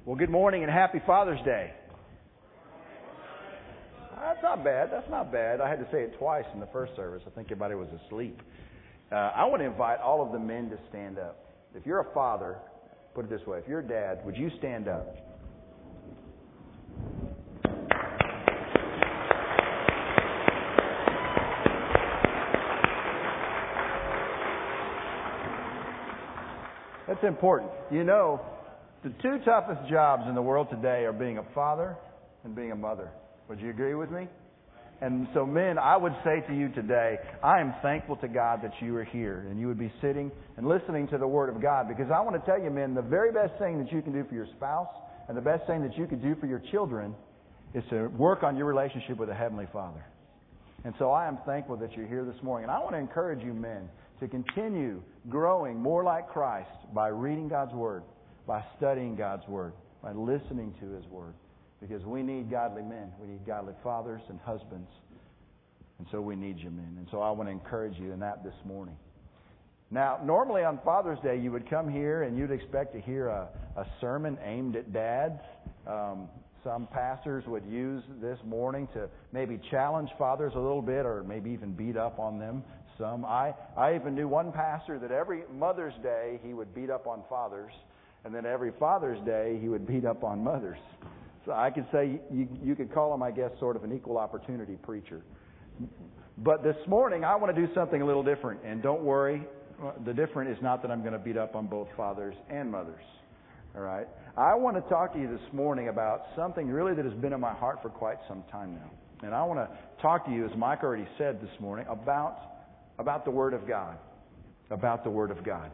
Well, good morning and happy Father's Day. That's not bad. That's not bad. I had to say it twice in the first service. I think everybody was asleep. I want to invite all of the men to stand up. If you're a father, put it this way. If you're a dad, would you stand up? That's important. You know, the two toughest jobs in the world today are being a father and being a mother. Would you agree with me? And so, men, I would say to you today, I am thankful to God that you are here and you would be sitting and listening to the Word of God. Because I want to tell you, men, the very best thing that you can do for your spouse and the best thing that you could do for your children is to work on your relationship with the Heavenly Father. And so I am thankful that you're here this morning. And I want to encourage you, men, to continue growing more like Christ by reading God's Word, by studying God's Word, by listening to His Word. Because we need godly men. We need godly fathers and husbands. And so we need you, men. And so I want to encourage you in that this morning. Now, normally on Father's Day, you would come here and you'd expect to hear a sermon aimed at dads. Some pastors would use this morning to maybe challenge fathers a little bit or maybe even beat up on them some. I even knew one pastor that every Mother's Day he would beat up on fathers, and then every Father's Day he would beat up on mothers. So I could say you could call him, I guess, sort of an equal opportunity preacher. But this morning I want to do something a little different. And don't worry, the different is not that I'm going to beat up on both fathers and mothers. All right? I want to talk to you this morning about something really that has been in my heart for quite some time now. And I want to talk to you, as Mike already said this morning, about the Word of God. About the Word of God.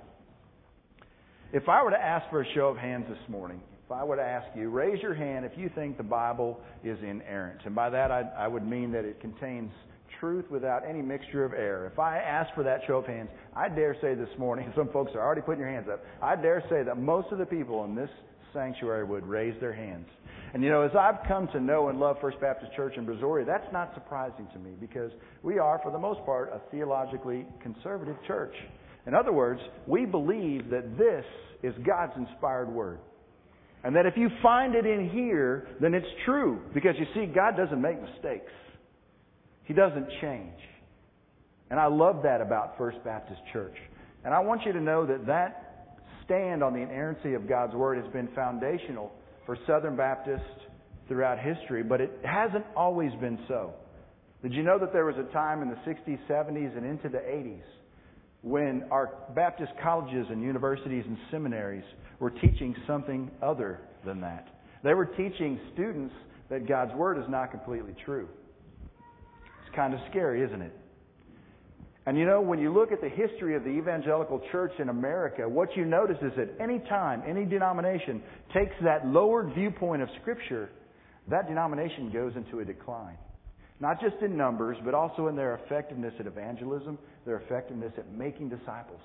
If I were to ask for a show of hands this morning, if I were to ask you, raise your hand if you think the Bible is inerrant. And by that I would mean that it contains truth without any mixture of error. If I asked for that show of hands, I dare say this morning, some folks are already putting your hands up, I dare say that most of the people in this sanctuary would raise their hands. And you know, as I've come to know and love First Baptist Church in Brazoria, that's not surprising to me because we are, for the most part, a theologically conservative church. In other words, we believe that this is God's inspired Word. And that if you find it in here, then it's true. Because you see, God doesn't make mistakes. He doesn't change. And I love that about First Baptist Church. And I want you to know that stand on the inerrancy of God's Word has been foundational for Southern Baptists throughout history, but it hasn't always been so. Did you know that there was a time in the 60s, 70s, and into the 80s when our Baptist colleges and universities and seminaries were teaching something other than that? They were teaching students that God's Word is not completely true. It's kind of scary, isn't it? And you know, when you look at the history of the evangelical church in America, what you notice is that any time any denomination takes that lowered viewpoint of Scripture, that denomination goes into a decline. Not just in numbers, but also in their effectiveness at evangelism, their effectiveness at making disciples.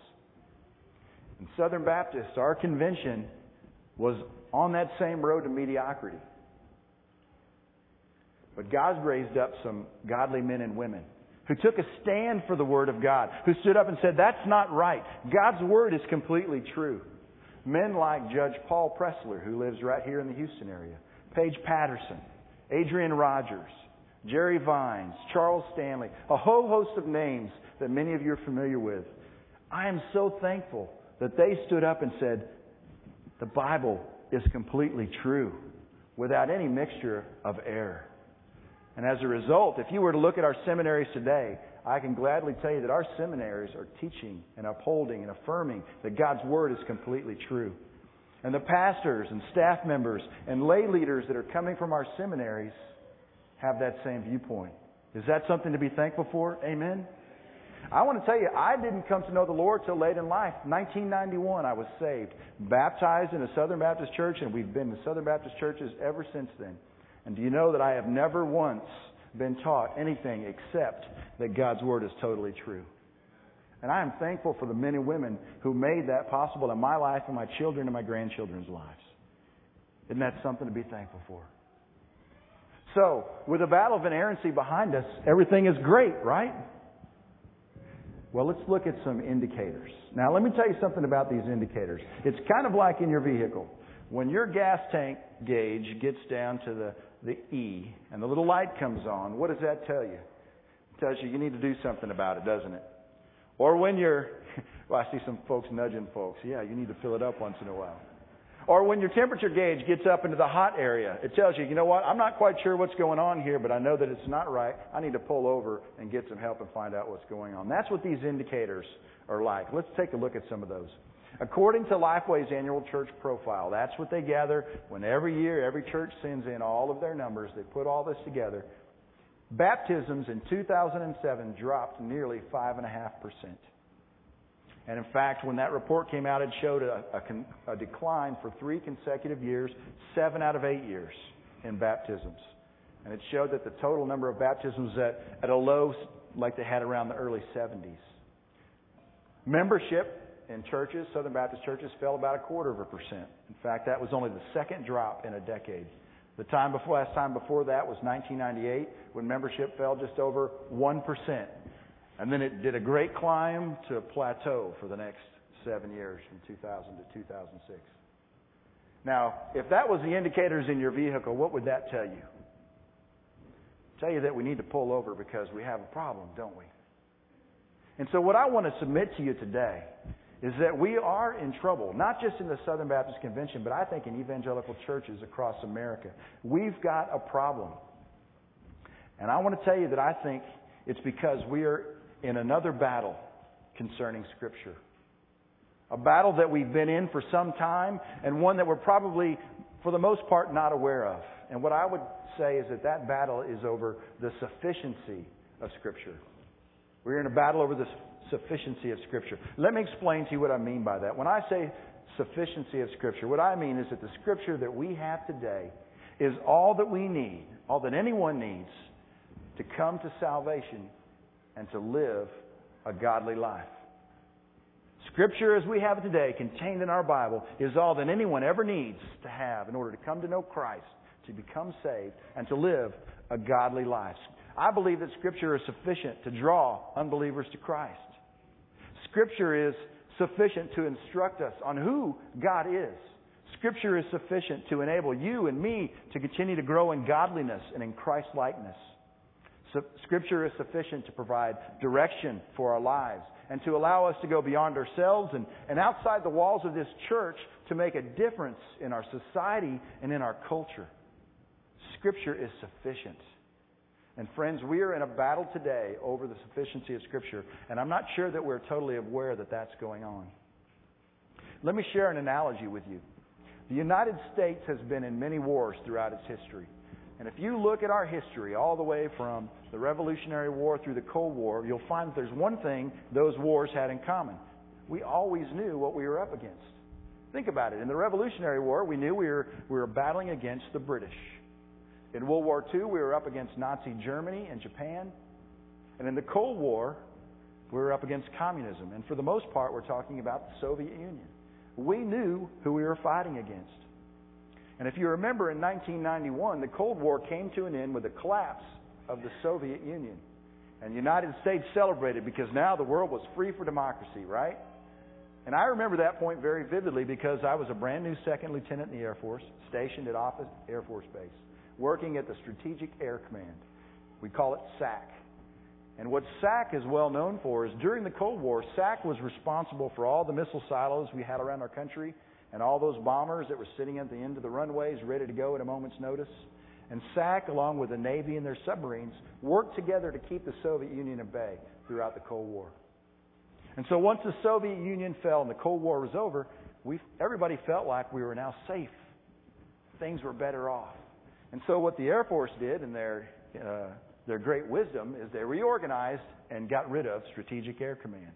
In Southern Baptists, our convention was on that same road to mediocrity. But God raised up some godly men and women who took a stand for the Word of God, who stood up and said, that's not right. God's Word is completely true. Men like Judge Paul Pressler, who lives right here in the Houston area, Paige Patterson, Adrian Rogers, Jerry Vines, Charles Stanley, a whole host of names that many of you are familiar with. I am so thankful that they stood up and said, the Bible is completely true, without any mixture of error. And as a result, if you were to look at our seminaries today, I can gladly tell you that our seminaries are teaching and upholding and affirming that God's Word is completely true. And the pastors and staff members and lay leaders that are coming from our seminaries have that same viewpoint. Is that something to be thankful for? Amen? I want to tell you, I didn't come to know the Lord till late in life. 1991, I was saved, baptized in a Southern Baptist church, and we've been in Southern Baptist churches ever since then. And do you know that I have never once been taught anything except that God's Word is totally true? And I am thankful for the men and women who made that possible in my life and my children and my grandchildren's lives. Isn't that something to be thankful for? So, with the battle of inerrancy behind us, everything is great, right? Well, let's look at some indicators. Now, let me tell you something about these indicators. It's kind of like in your vehicle. When your gas tank gauge gets down to the E and the little light comes on, what does that tell you? It tells you need to do something about it, doesn't it? Or when well, I see some folks nudging folks. Yeah, you need to fill it up once in a while. Or when your temperature gauge gets up into the hot area, it tells you, you know what, I'm not quite sure what's going on here, but I know that it's not right. I need to pull over and get some help and find out what's going on. That's what these indicators are like. Let's take a look at some of those. According to Lifeway's annual church profile, that's what they gather when every year every church sends in all of their numbers. They put all this together. Baptisms in 2007 dropped nearly 5.5%. And in fact, when that report came out, it showed a decline for 3 consecutive years, 7 out of 8 years in baptisms. And it showed that the total number of baptisms at a low like they had around the early 70s. Membership in churches, Southern Baptist churches, fell about 0.25%. In fact, that was only the second drop in a decade. Last time before that was 1998, when membership fell just over 1%. And then it did a great climb to a plateau for the next 7 years, from 2000 to 2006. Now, if that was the indicators in your vehicle, what would that tell you? Tell you that we need to pull over because we have a problem, don't we? And so what I want to submit to you today is that we are in trouble, not just in the Southern Baptist Convention, but I think in evangelical churches across America. We've got a problem. And I want to tell you that I think it's because we are in another battle concerning Scripture. A battle that we've been in for some time, and one that we're probably, for the most part, not aware of. And what I would say is that battle is over the sufficiency of Scripture. We're in a battle over the sufficiency of Scripture. Let me explain to you what I mean by that. When I say sufficiency of Scripture, what I mean is that the Scripture that we have today is all that we need, all that anyone needs to come to salvation and to live a godly life. Scripture as we have it today, contained in our Bible, is all that anyone ever needs to have in order to come to know Christ, to become saved, and to live a godly life. I believe that Scripture is sufficient to draw unbelievers to Christ. Scripture is sufficient to instruct us on who God is. Scripture is sufficient to enable you and me to continue to grow in godliness and in Christ-likeness. Scripture is sufficient to provide direction for our lives and to allow us to go beyond ourselves and outside the walls of this church to make a difference in our society and in our culture. Scripture is sufficient. And friends, we are in a battle today over the sufficiency of Scripture, and I'm not sure that we're totally aware that that's going on. Let me share an analogy with you. The United States has been in many wars throughout its history. And if you look at our history all the way from the Revolutionary War through the Cold War, you'll find that there's one thing those wars had in common. We always knew what we were up against. Think about it. In the Revolutionary War, we knew we were battling against the British. In World War II, we were up against Nazi Germany and Japan. And in the Cold War, we were up against communism. And for the most part, we're talking about the Soviet Union. We knew who we were fighting against. And if you remember, in 1991, the Cold War came to an end with the collapse of the Soviet Union. And the United States celebrated because now the world was free for democracy, right? And I remember that point very vividly because I was a brand new second lieutenant in the Air Force, stationed at Offutt Air Force Base, working at the Strategic Air Command. We call it SAC. And what SAC is well known for is during the Cold War, SAC was responsible for all the missile silos we had around our country and all those bombers that were sitting at the end of the runways ready to go at a moment's notice. And SAC, along with the Navy and their submarines, worked together to keep the Soviet Union at bay throughout the Cold War. And so once the Soviet Union fell and the Cold War was over, everybody felt like we were now safe. Things were better off. And so what the Air Force did in their great wisdom is they reorganized and got rid of Strategic Air Command.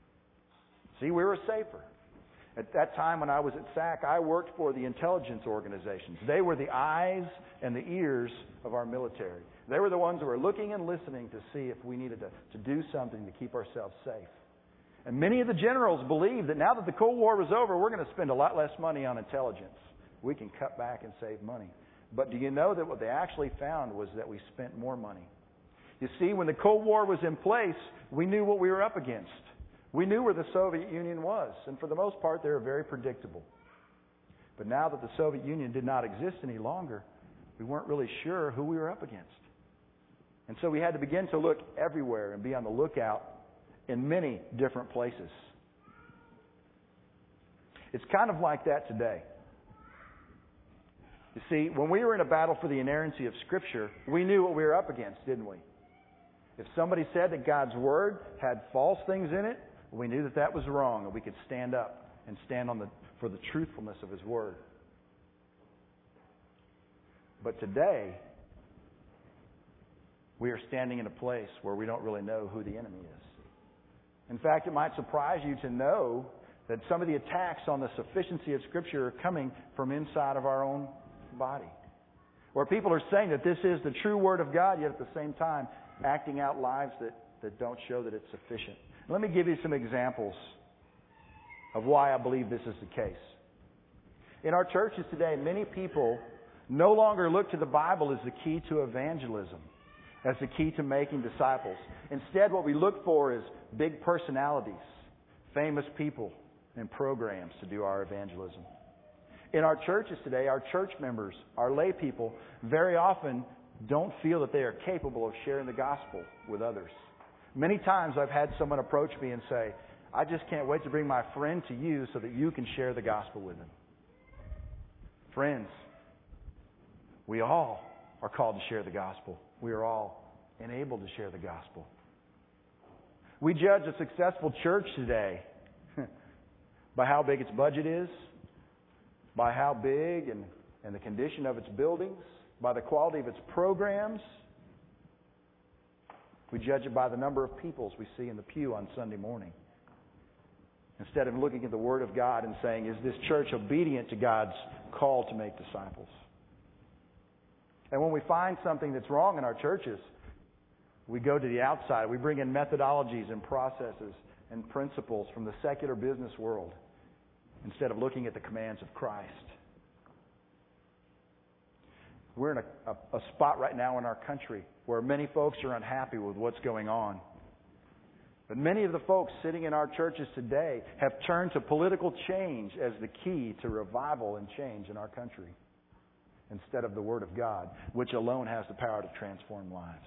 See, we were safer. At that time when I was at SAC, I worked for the intelligence organizations. They were the eyes and the ears of our military. They were the ones who were looking and listening to see if we needed to do something to keep ourselves safe. And many of the generals believed that now that the Cold War was over, we're going to spend a lot less money on intelligence. We can cut back and save money. But do you know that what they actually found was that we spent more money? You see, when the Cold War was in place, we knew what we were up against. We knew where the Soviet Union was, and for the most part, they were very predictable. But now that the Soviet Union did not exist any longer, we weren't really sure who we were up against. And so we had to begin to look everywhere and be on the lookout in many different places. It's kind of like that today. You see, when we were in a battle for the inerrancy of Scripture, we knew what we were up against, didn't we? If somebody said that God's Word had false things in it, we knew that that was wrong, and we could stand up and stand for the truthfulness of His Word. But today, we are standing in a place where we don't really know who the enemy is. In fact, it might surprise you to know that some of the attacks on the sufficiency of Scripture are coming from inside of our own body. Where people are saying that this is the true Word of God, yet at the same time acting out lives that don't show that it's sufficient. Let me give you some examples of why I believe this is the case. In our churches today, many people no longer look to the Bible as the key to evangelism, as the key to making disciples. Instead, what we look for is big personalities, famous people, and programs to do our evangelism. In our churches today, our church members, our lay people, very often don't feel that they are capable of sharing the gospel with others. Many times I've had someone approach me and say, I just can't wait to bring my friend to you so that you can share the gospel with him. Friends, we all are called to share the gospel. We are all enabled to share the gospel. We judge a successful church today by how big its budget is, by how big and the condition of its buildings, by the quality of its programs. We judge it by the number of peoples we see in the pew on Sunday morning. Instead of looking at the Word of God and saying, is this church obedient to God's call to make disciples? And when we find something that's wrong in our churches, we go to the outside. We bring in methodologies and processes and principles from the secular business world instead of looking at the commands of Christ. We're in a spot right now in our country where many folks are unhappy with what's going on. But many of the folks sitting in our churches today have turned to political change as the key to revival and change in our country, instead of the Word of God, which alone has the power to transform lives.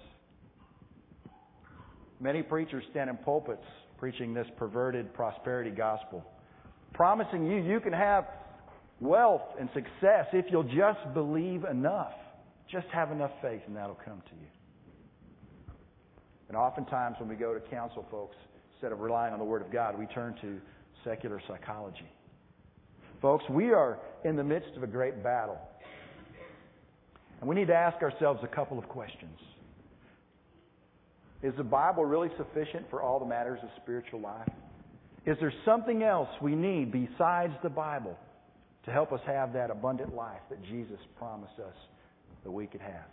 Many preachers stand in pulpits preaching this perverted prosperity gospel, promising you can have wealth and success if you'll just believe enough. Just have enough faith and that'll come to you. And oftentimes when we go to counsel folks, instead of relying on the Word of God, we turn to secular psychology. Folks, we are in the midst of a great battle. And we need to ask ourselves a couple of questions. Is the Bible really sufficient for all the matters of spiritual life? Is there something else we need besides the Bible to help us have that abundant life that Jesus promised us that we could have?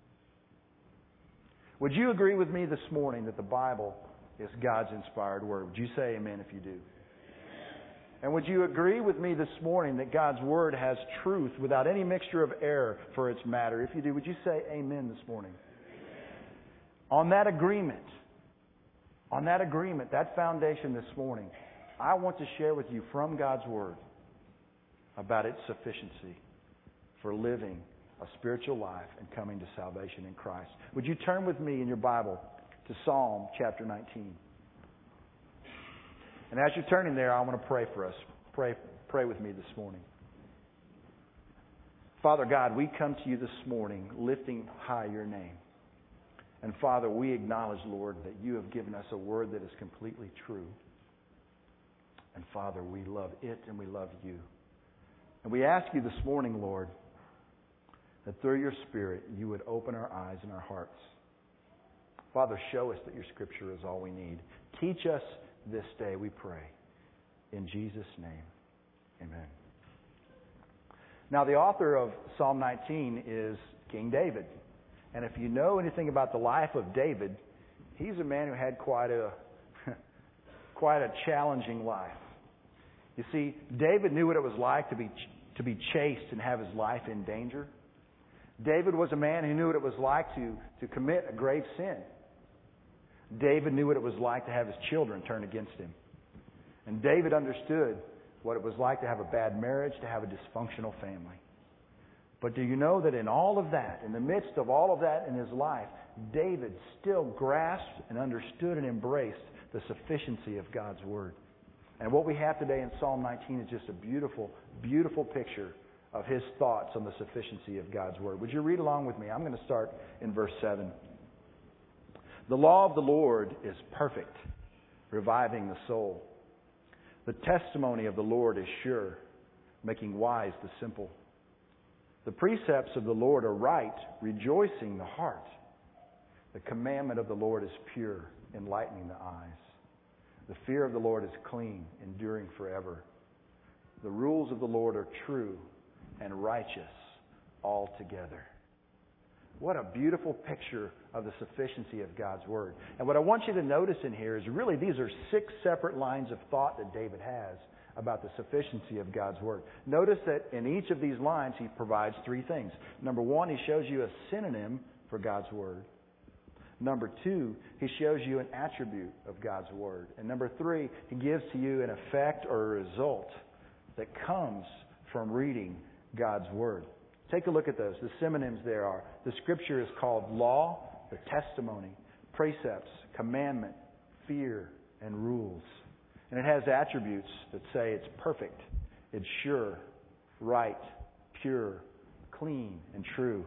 Would you agree with me this morning that the Bible is God's inspired Word? Would you say amen if you do? And would you agree with me this morning that God's Word has truth without any mixture of error for its matter? If you do, would you say amen this morning? On that agreement, that foundation this morning, I want to share with you from God's Word about its sufficiency for living a spiritual life and coming to salvation in Christ. Would you turn with me in your Bible to Psalm chapter 19? And as you're turning there, I want to pray for us. Pray with me this morning. Father God, we come to you this morning lifting high your name. And Father, we acknowledge, Lord, that you have given us a word that is completely true. And Father, we love it and we love you. And we ask you this morning, Lord, that through your Spirit you would open our eyes and our hearts. Father, show us that your Scripture is all we need. Teach us this day, we pray. In Jesus' name, amen. Now, the author of Psalm 19 is King David. And if you know anything about the life of David, he's a man who had quite a challenging life. You see, David knew what it was like to be chased and have his life in danger. David was a man who knew what it was like to commit a grave sin. David knew what it was like to have his children turn against him. And David understood what it was like to have a bad marriage, to have a dysfunctional family. But do you know that in all of that, in the midst of all of that in his life, David still grasped and understood and embraced the sufficiency of God's Word. And what we have today in Psalm 19 is just a beautiful, beautiful picture of his thoughts on the sufficiency of God's Word. Would you read along with me? I'm going to start in verse 7. The law of the Lord is perfect, reviving the soul. The testimony of the Lord is sure, making wise the simple. The precepts of the Lord are right, rejoicing the heart. The commandment of the Lord is pure, enlightening the eyes. The fear of the Lord is clean, enduring forever. The rules of the Lord are true and righteous altogether. What a beautiful picture of the sufficiency of God's Word. And what I want you to notice in here is really these are 6 separate lines of thought that David has about the sufficiency of God's Word. Notice that in each of these lines he provides 3 things. Number 1, he shows you a synonym for God's Word. Number 2, he shows you an attribute of God's Word. And number 3, he gives to you an effect or a result that comes from reading God's Word. Take a look at those. The synonyms there are, the Scripture is called law, the testimony, precepts, commandment, fear, and rules. And it has attributes that say it's perfect, it's sure, right, pure, clean, and true.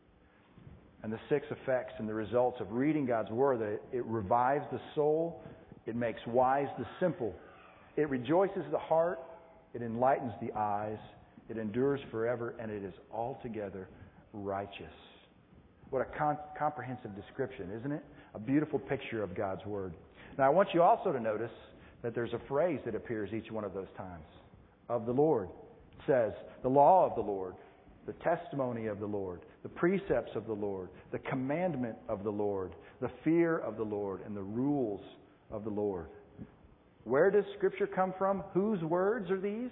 And the 6 effects and the results of reading God's Word, that it revives the soul, it makes wise the simple, it rejoices the heart, it enlightens the eyes, it endures forever, and it is altogether righteous. What a comprehensive description, isn't it? A beautiful picture of God's Word. Now, I want you also to notice that there's a phrase that appears each one of those times. Of the Lord. It says, the law of the Lord, the testimony of the Lord, the precepts of the Lord, the commandment of the Lord, the fear of the Lord, and the rules of the Lord. Where does Scripture come from? Whose words are these?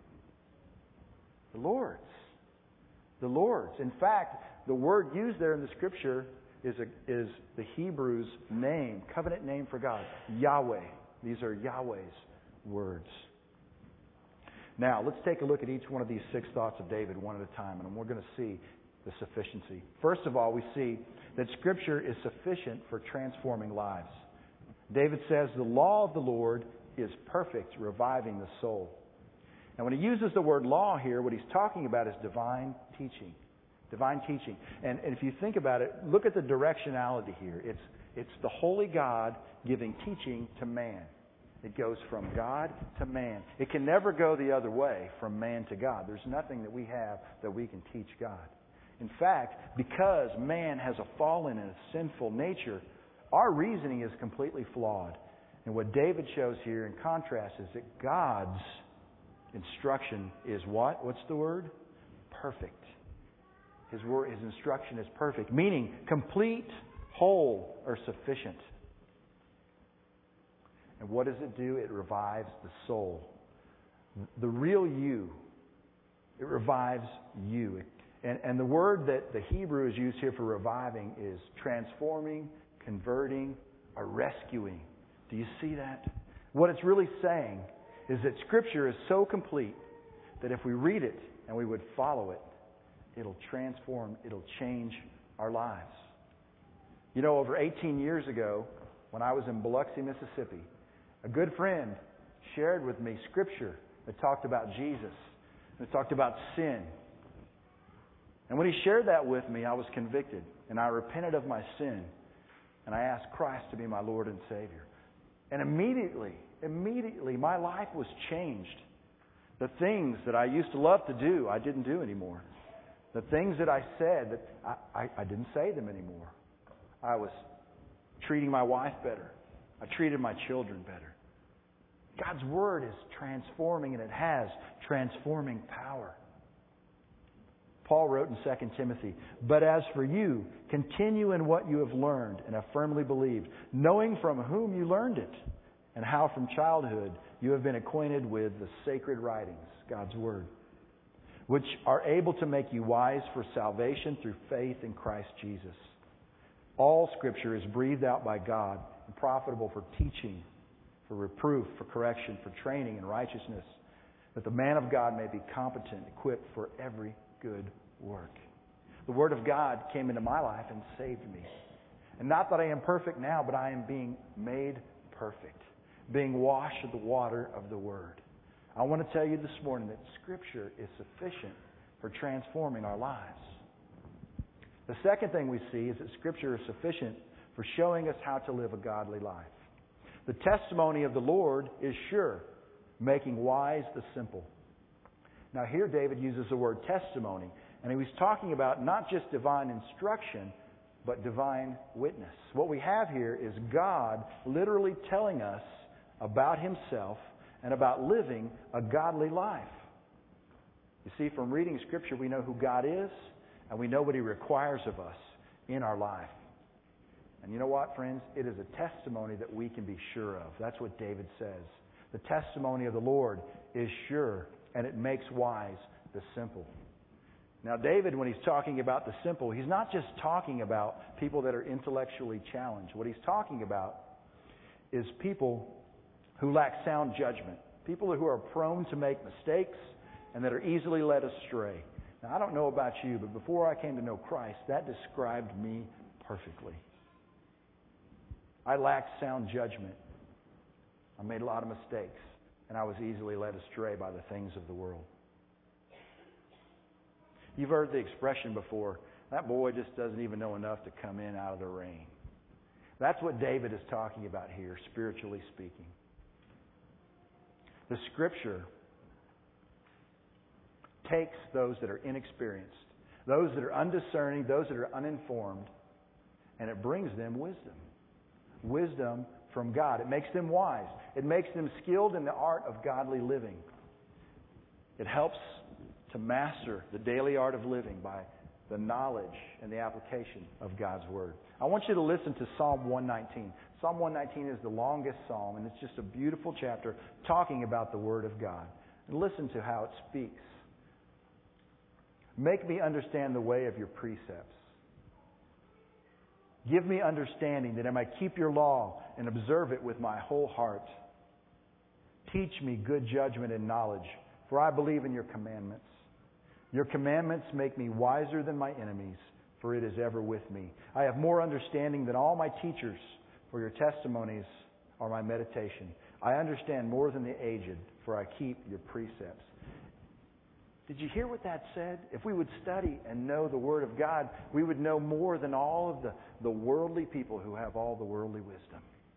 The Lord's. The Lord's. In fact, the word used there in the Scripture is the Hebrew's name, covenant name for God, Yahweh. These are Yahweh's words. Now, let's take a look at each one of these 6 thoughts of David one at a time, and we're going to see the sufficiency. First of all, we see that Scripture is sufficient for transforming lives. David says, the law of the Lord is perfect, reviving the soul. And when he uses the word law here, what he's talking about is divine teaching. Divine teaching. And if you think about it, look at the directionality here. It's the holy God giving teaching to man. It goes from God to man. It can never go the other way, from man to God. There's nothing that we have that we can teach God. In fact, because man has a fallen and a sinful nature, our reasoning is completely flawed. And what David shows here in contrast is that God's instruction is what? What's the word? Perfect. His instruction is perfect, meaning complete, whole, or sufficient. And what does it do? It revives the soul. The real you. It revives you. And the word that the Hebrew is used here for reviving is transforming, converting, or rescuing. Do you see that? What it's really saying is that Scripture is so complete that if we read it and we would follow it, it'll transform, it'll change our lives. You know, over 18 years ago, when I was in Biloxi, Mississippi, a good friend shared with me Scripture that talked about Jesus, that talked about sin. And when he shared that with me, I was convicted, and I repented of my sin, and I asked Christ to be my Lord and Savior. And immediately, my life was changed. The things that I used to love to do, I didn't do anymore. The things that I said, that I didn't say them anymore. I was treating my wife better. I treated my children better. God's Word is transforming, and it has transforming power. Paul wrote in 2 Timothy, "But as for you, continue in what you have learned and have firmly believed, knowing from whom you learned it, and how from childhood you have been acquainted with the sacred writings," God's Word, "which are able to make you wise for salvation through faith in Christ Jesus. All Scripture is breathed out by God and profitable for teaching, for reproof, for correction, for training in righteousness, that the man of God may be competent, equipped for every good work. The Word of God came into my life and saved me. And not that I am perfect now, but I am being made perfect, being washed with the water of the Word. I want to tell you this morning that Scripture is sufficient for transforming our lives. The second thing we see is that Scripture is sufficient for showing us how to live a godly life. The testimony of the Lord is sure, making wise the simple. Now here David uses the word testimony, and he was talking about not just divine instruction, but divine witness. What we have here is God literally telling us about Himself and about living a godly life. You see, from reading Scripture, we know who God is, and we know what He requires of us in our life. And you know what, friends? It is a testimony that we can be sure of. That's what David says. The testimony of the Lord is sure, and it makes wise the simple. Now, David, when he's talking about the simple, he's not just talking about people that are intellectually challenged. What he's talking about is people who lack sound judgment, people who are prone to make mistakes and that are easily led astray. Now, I don't know about you, but before I came to know Christ, that described me perfectly. I lacked sound judgment. I made a lot of mistakes, and I was easily led astray by the things of the world. You've heard the expression before, that boy just doesn't even know enough to come in out of the rain. That's what David is talking about here, spiritually speaking. The Scripture takes those that are inexperienced, those that are undiscerning, those that are uninformed, and it brings them wisdom. Wisdom from God. It makes them wise. It makes them skilled in the art of godly living. It helps to master the daily art of living by the knowledge and the application of God's Word. I want you to listen to Psalm 119. Psalm 119 is the longest psalm, and it's just a beautiful chapter talking about the Word of God. And listen to how it speaks. Make me understand the way of your precepts. Give me understanding that I may keep your law and observe it with my whole heart. Teach me good judgment and knowledge, for I believe in your commandments. Your commandments make me wiser than my enemies, for it is ever with me. I have more understanding than all my teachers, for your testimonies are my meditation. I understand more than the aged, for I keep your precepts. Did you hear what that said? If we would study and know the Word of God, we would know more than all of the worldly people who have all the worldly wisdom.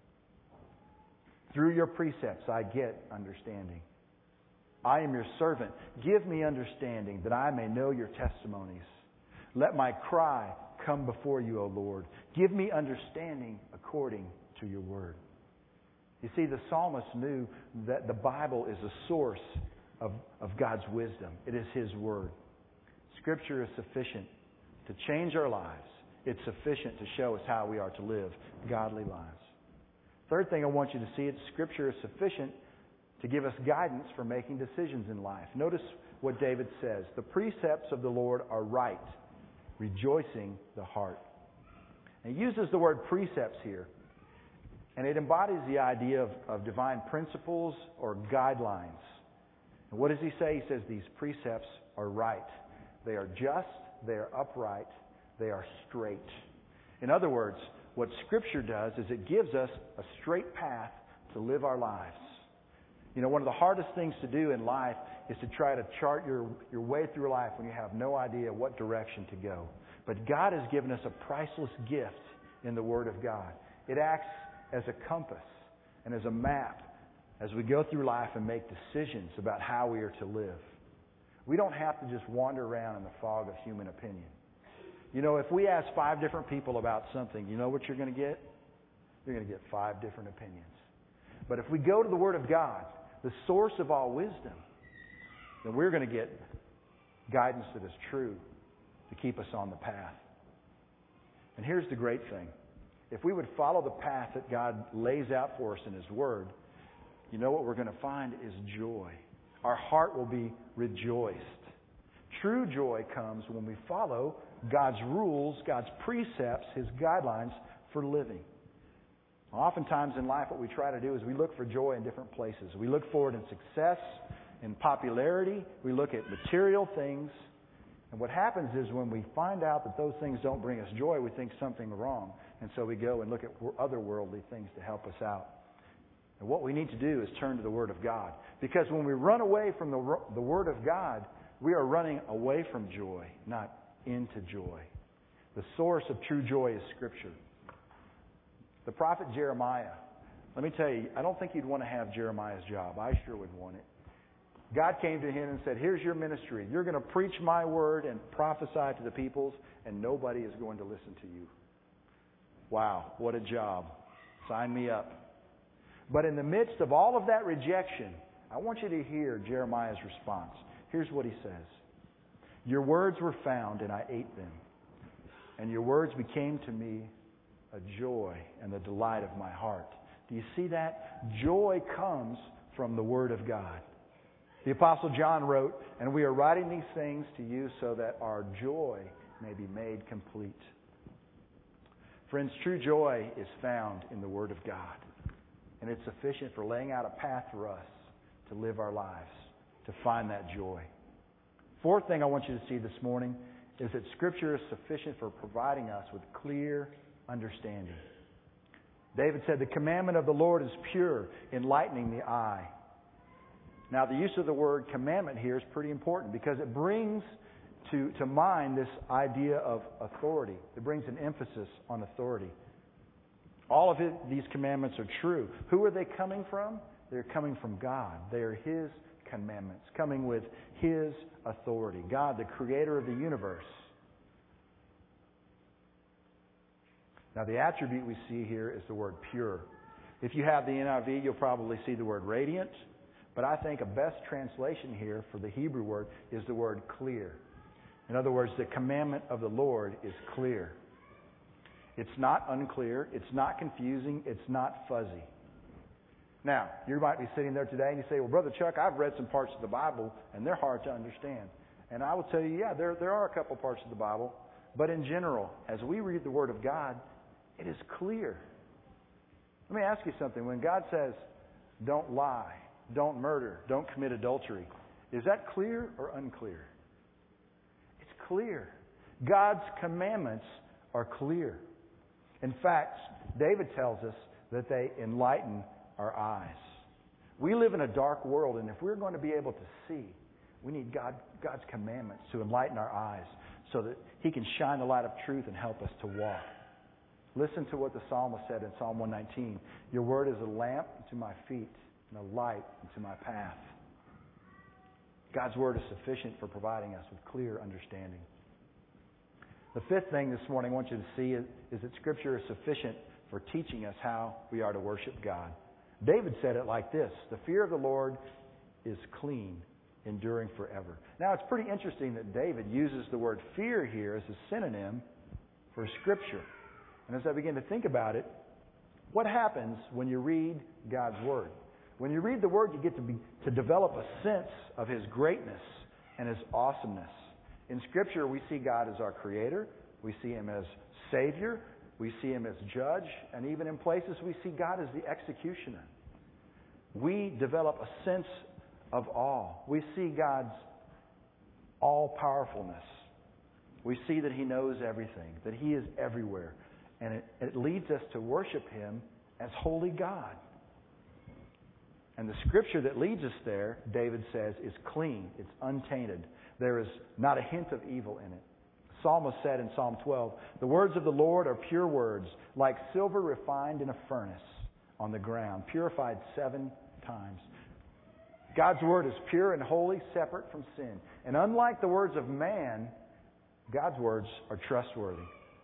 Through your precepts I get understanding. I am your servant. Give me understanding that I may know your testimonies. Let my cry come before you, O Lord. Give me understanding according to your word. You see, the psalmist knew that the Bible is a source of God's wisdom. It is His Word. Scripture is sufficient to change our lives. It's sufficient to show us how we are to live godly lives. Third thing I want you to see is Scripture is sufficient to give us guidance for making decisions in life. Notice what David says. The precepts of the Lord are right, rejoicing the heart. And he uses the word precepts here. And it embodies the idea of divine principles or guidelines. And what does he say? He says these precepts are right. They are just, they are upright, they are straight. In other words, what Scripture does is it gives us a straight path to live our lives. You know, one of the hardest things to do in life is to try to chart your way through life when you have no idea what direction to go. But God has given us a priceless gift in the Word of God. It acts as a compass and as a map as we go through life and make decisions about how we are to live. We don't have to just wander around in the fog of human opinion. You know, if we ask 5 different people about something, you know what you're going to get? You're going to get 5 different opinions. But if we go to the Word of God, the source of all wisdom, then we're going to get guidance that is true to keep us on the path. And here's the great thing. If we would follow the path that God lays out for us in His Word, you know what we're going to find is joy. Our heart will be rejoiced. True joy comes when we follow God's rules, God's precepts, His guidelines for living. Oftentimes in life what we try to do is we look for joy in different places. We look for it in success, in popularity. We look at material things. And what happens is when we find out that those things don't bring us joy, we think something wrong. And so we go and look at other worldly things to help us out. And what we need to do is turn to the Word of God. Because when we run away from the Word of God, we are running away from joy, not into joy. The source of true joy is Scripture. The prophet Jeremiah, let me tell you, I don't think you'd want to have Jeremiah's job. I sure would want it. God came to him and said, here's your ministry. You're going to preach my word and prophesy to the peoples, and nobody is going to listen to you. Wow, what a job. Sign me up. But in the midst of all of that rejection, I want you to hear Jeremiah's response. Here's what he says. Your words were found, and I ate them. And your words became to me a joy and the delight of my heart. Do you see that? Joy comes from the Word of God. The Apostle John wrote, and we are writing these things to you so that our joy may be made complete. Friends, true joy is found in the Word of God. And it's sufficient for laying out a path for us to live our lives, to find that joy. Fourth thing I want you to see this morning is that Scripture is sufficient for providing us with clear understanding. David said, the commandment of the Lord is pure, enlightening the eye. Now, the use of the word commandment here is pretty important because it brings to mind this idea of authority. It brings an emphasis on authority. All of these commandments are true. Who are they coming from? They're coming from God. They are His commandments, coming with His authority. God, the creator of the universe. Now, the attribute we see here is the word pure. If you have the NIV, you'll probably see the word radiant. But I think a best translation here for the Hebrew word is the word clear. In other words, the commandment of the Lord is clear. It's not unclear. It's not confusing. It's not fuzzy. Now, you might be sitting there today and you say, well, Brother Chuck, I've read some parts of the Bible and they're hard to understand. And I will tell you, yeah, there are a couple parts of the Bible. But in general, as we read the Word of God, it is clear. Let me ask you something. When God says, don't lie, don't murder, don't commit adultery, is that clear or unclear? It's clear. God's commandments are clear. In fact, David tells us that they enlighten our eyes. We live in a dark world, and if we're going to be able to see, we need God's commandments to enlighten our eyes so that He can shine the light of truth and help us to walk. Listen to what the psalmist said in Psalm 119. Your word is a lamp to my feet and a light into my path. God's word is sufficient for providing us with clear understanding. The fifth thing this morning I want you to see is that Scripture is sufficient for teaching us how we are to worship God. David said it like this, the fear of the Lord is clean, enduring forever. Now, it's pretty interesting that David uses the word fear here as a synonym for Scripture. And as I begin to think about it, what happens when you read God's Word? When you read the Word, you get to develop a sense of His greatness and His awesomeness. In Scripture, we see God as our Creator. We see Him as Savior. We see Him as Judge. And even in places, we see God as the Executioner. We develop a sense of awe. We see God's all-powerfulness. We see that He knows everything, that He is everywhere. And it leads us to worship Him as holy God. And the Scripture that leads us there, David says, is clean. It's untainted. There is not a hint of evil in it. The psalmist said in Psalm 12, the words of the Lord are pure words, like silver refined in a furnace on the ground, purified 7 times. God's Word is pure and holy, separate from sin. And unlike the words of man, God's words are trustworthy.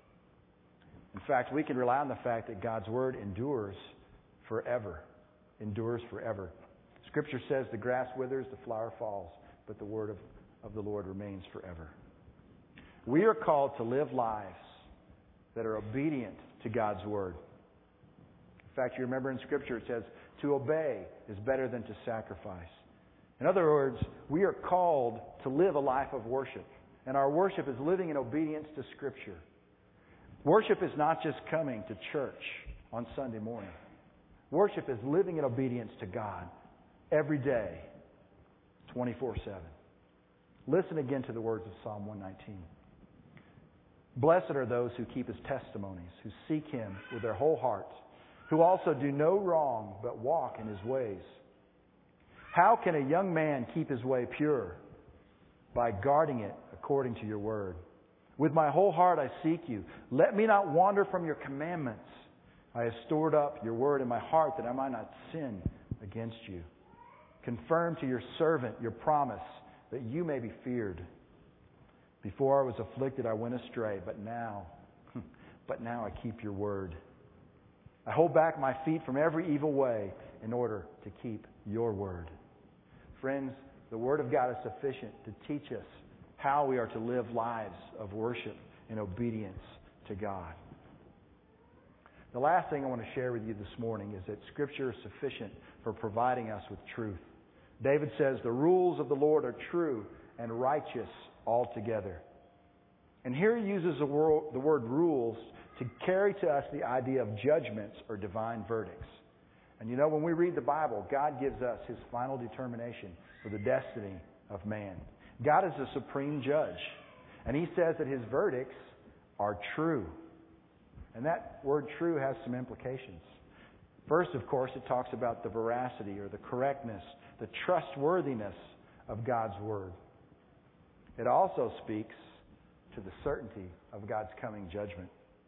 In fact, we can rely on the fact that God's Word endures forever. Endures forever. Scripture says the grass withers, the flower falls, but the Word of the Lord remains forever. We are called to live lives that are obedient to God's Word. In fact, you remember in Scripture it says, to obey is better than to sacrifice. In other words, we are called to live a life of worship. And our worship is living in obedience to Scripture. Worship is not just coming to church on Sunday morning. Worship is living in obedience to God every day, 24/7. Listen again to the words of Psalm 119. Blessed are those who keep His testimonies, who seek Him with their whole heart, who also do no wrong but walk in His ways. How can a young man keep his way pure? By guarding it according to your word. With my whole heart I seek you. Let me not wander from your commandments. I have stored up your word in my heart that I might not sin against you. Confirm to your servant your promise that you may be feared. Before I was afflicted, I went astray, but now I keep your word. I hold back my feet from every evil way in order to keep your word. Friends, the Word of God is sufficient to teach us how we are to live lives of worship and obedience to God. The last thing I want to share with you this morning is that Scripture is sufficient for providing us with truth. David says, the rules of the Lord are true and righteous altogether. And here he uses the word rules to carry to us the idea of judgments or divine verdicts. And you know, when we read the Bible, God gives us His final determination for the destiny of man. God is the supreme judge. And He says that His verdicts are true. And that word true has some implications. First, of course, it talks about the veracity or the correctness, the trustworthiness of God's Word. It also speaks to the certainty of God's coming judgment.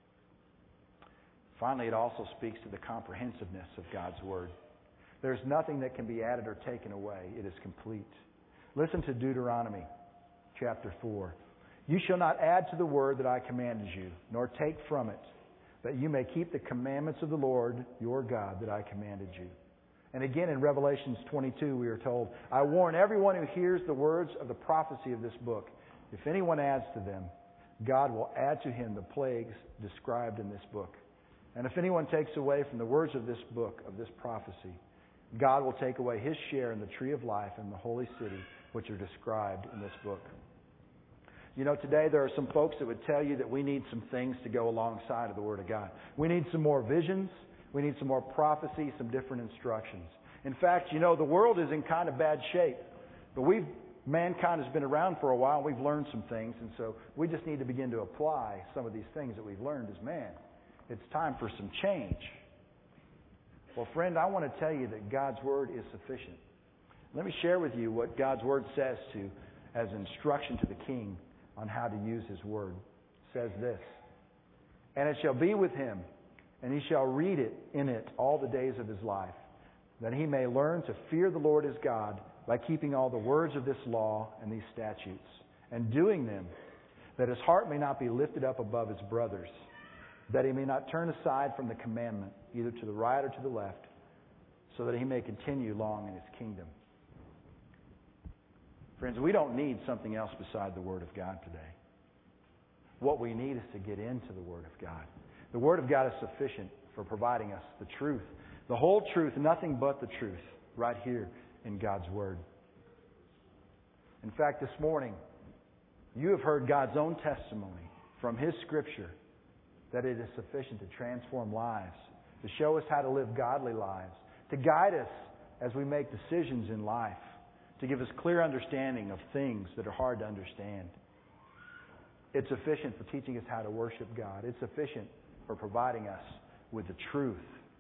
Finally, it also speaks to the comprehensiveness of God's Word. There's nothing that can be added or taken away. It is complete. Listen to Deuteronomy chapter 4. You shall not add to the word that I commanded you, nor take from it, that you may keep the commandments of the Lord your God that I commanded you. And again in Revelations 22 we are told, I warn everyone who hears the words of the prophecy of this book. If anyone adds to them, God will add to him the plagues described in this book. And if anyone takes away from the words of this book, of this prophecy, God will take away his share in the tree of life and the holy city, which are described in this book. You know, today there are some folks that would tell you that we need some things to go alongside of the Word of God. We need some more visions. We need some more prophecy, some different instructions. In fact, you know, the world is in kind of bad shape. But mankind has been around for a while. We've learned some things. And so we just need to begin to apply some of these things that we've learned as man. It's time for some change. Well, friend, I want to tell you that God's Word is sufficient. Let me share with you what God's Word says as instruction to the king on how to use His Word. It says this, and it shall be with him, and he shall read it in it all the days of his life, that he may learn to fear the Lord his God by keeping all the words of this law and these statutes, and doing them, that his heart may not be lifted up above his brothers, that he may not turn aside from the commandment, either to the right or to the left, so that he may continue long in his kingdom. Friends, we don't need something else beside the Word of God today. What we need is to get into the Word of God. The Word of God is sufficient for providing us the truth, the whole truth, nothing but the truth, right here in God's Word. In fact, this morning, you have heard God's own testimony from His Scripture that it is sufficient to transform lives, to show us how to live godly lives, to guide us as we make decisions in life, to give us clear understanding of things that are hard to understand. It's sufficient for teaching us how to worship God. It's sufficient for providing us with the truth.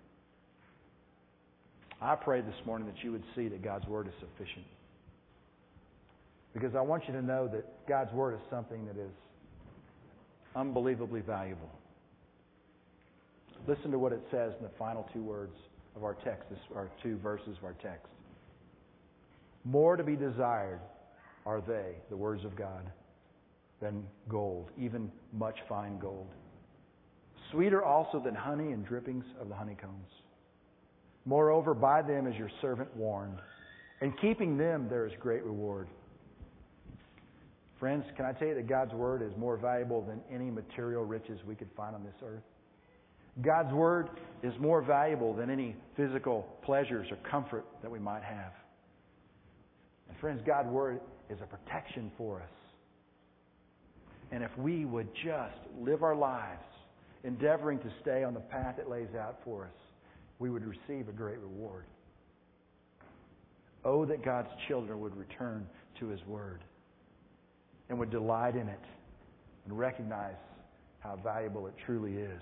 I pray this morning that you would see that God's Word is sufficient. Because I want you to know that God's Word is something that is unbelievably valuable. Listen to what it says in the final two words of our text, our two verses of our text. More to be desired are they, the words of God, than gold, even much fine gold. Sweeter also than honey and drippings of the honeycombs. Moreover, by them is your servant warned. In keeping them there is great reward. Friends, can I tell you that God's Word is more valuable than any material riches we could find on this earth? God's Word is more valuable than any physical pleasures or comfort that we might have. And friends, God's Word is a protection for us. And if we would just live our lives endeavoring to stay on the path it lays out for us, we would receive a great reward. Oh, that God's children would return to His Word and would delight in it and recognize how valuable it truly is.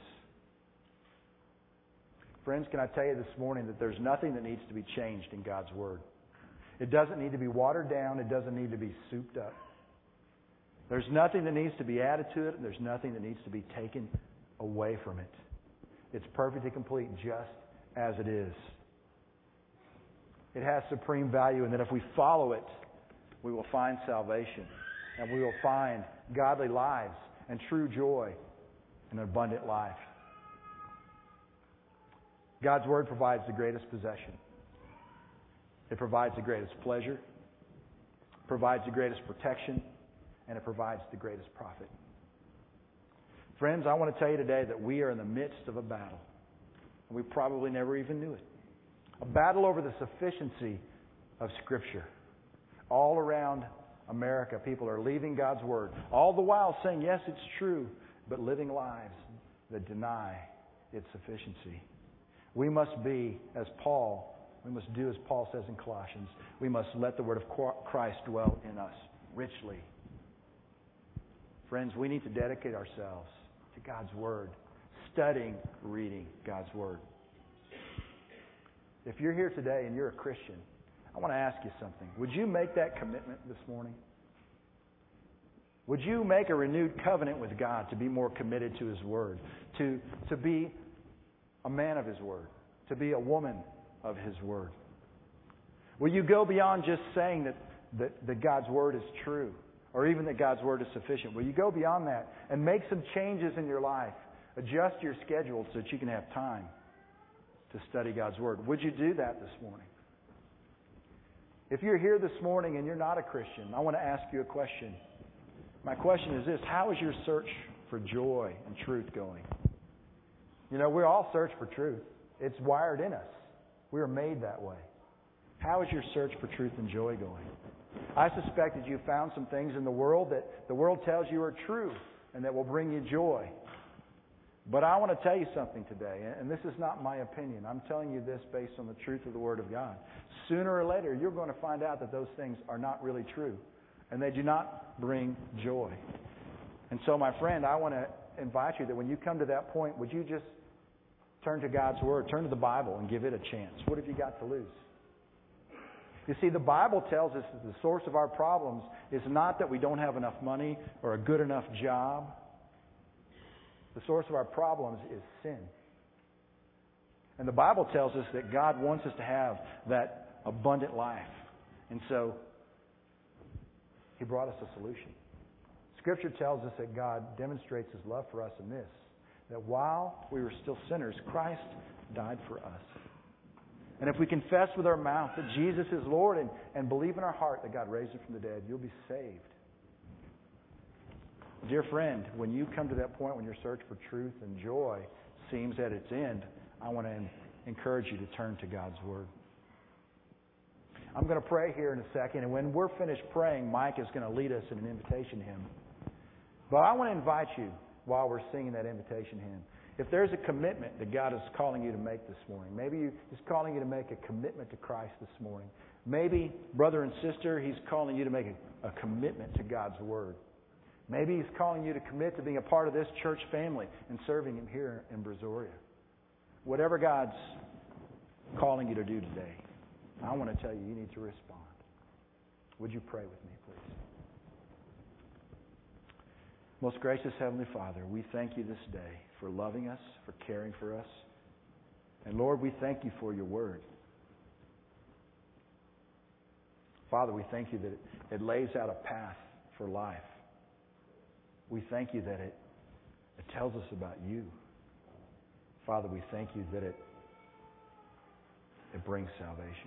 Friends, can I tell you this morning that there's nothing that needs to be changed in God's Word. It doesn't need to be watered down. It doesn't need to be souped up. There's nothing that needs to be added to it, and there's nothing that needs to be taken away from it. It's perfectly complete just as it is. It has supreme value, and that if we follow it, we will find salvation, and we will find godly lives and true joy and an abundant life. God's Word provides the greatest possession. It provides the greatest pleasure, provides the greatest protection, and it provides the greatest profit. Friends, I want to tell you today that we are in the midst of a battle. And we probably never even knew it. A battle over the sufficiency of Scripture. All around America, people are leaving God's Word, all the while saying, yes, it's true, but living lives that deny its sufficiency. We must be, we must do as Paul says in Colossians, we must let the Word of Christ dwell in us richly. Friends, we need to dedicate ourselves to God's Word, studying, reading God's Word. If you're here today and you're a Christian, I want to ask you something. Would you make that commitment this morning? Would you make a renewed covenant with God to be more committed to His Word, to be a man of His Word, to be a woman of His Word? Will you go beyond just saying that God's Word is true, or even that God's Word is sufficient? Will you go beyond that and make some changes in your life? Adjust your schedule so that you can have time to study God's Word. Would you do that this morning? If you're here this morning and you're not a Christian, I want to ask you a question. My question is this: how is your search for joy and truth going? You know, we all search for truth. It's wired in us. We are made that way. How is your search for truth and joy going? I suspect that you found some things in the world that the world tells you are true and that will bring you joy. But I want to tell you something today, and this is not my opinion. I'm telling you this based on the truth of the Word of God. Sooner or later, you're going to find out that those things are not really true, and they do not bring joy. And so, my friend, I want to invite you that when you come to that point, would you just turn to God's Word, turn to the Bible, and give it a chance? What have you got to lose? You see, the Bible tells us that the source of our problems is not that we don't have enough money or a good enough job. The source of our problems is sin. And the Bible tells us that God wants us to have that abundant life. And so, He brought us a solution. Scripture tells us that God demonstrates His love for us in this: that while we were still sinners, Christ died for us. And if we confess with our mouth that Jesus is Lord and believe in our heart that God raised Him from the dead, you'll be saved. Dear friend, when you come to that point when your search for truth and joy seems at its end, I want to encourage you to turn to God's Word. I'm going to pray here in a second, and when we're finished praying, Mike is going to lead us in an invitation hymn. But I want to invite you, while we're singing that invitation hymn, if there's a commitment that God is calling you to make this morning, maybe He's calling you to make a commitment to Christ this morning. Maybe, brother and sister, He's calling you to make a commitment to God's Word. Maybe He's calling you to commit to being a part of this church family and serving Him here in Brazoria. Whatever God's calling you to do today, I want to tell you, you need to respond. Would you pray with me, please? Most gracious Heavenly Father, we thank You this day for loving us, for caring for us. And Lord, we thank You for Your Word. Father, we thank You that it lays out a path for life. We thank You that it tells us about You. Father, we thank You that it brings salvation.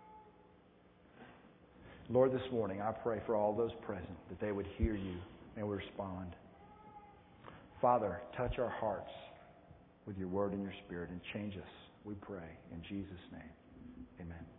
Lord, this morning I pray for all those present that they would hear You and would respond. Father, touch our hearts with Your Word and Your Spirit and change us, we pray. In Jesus' name, amen.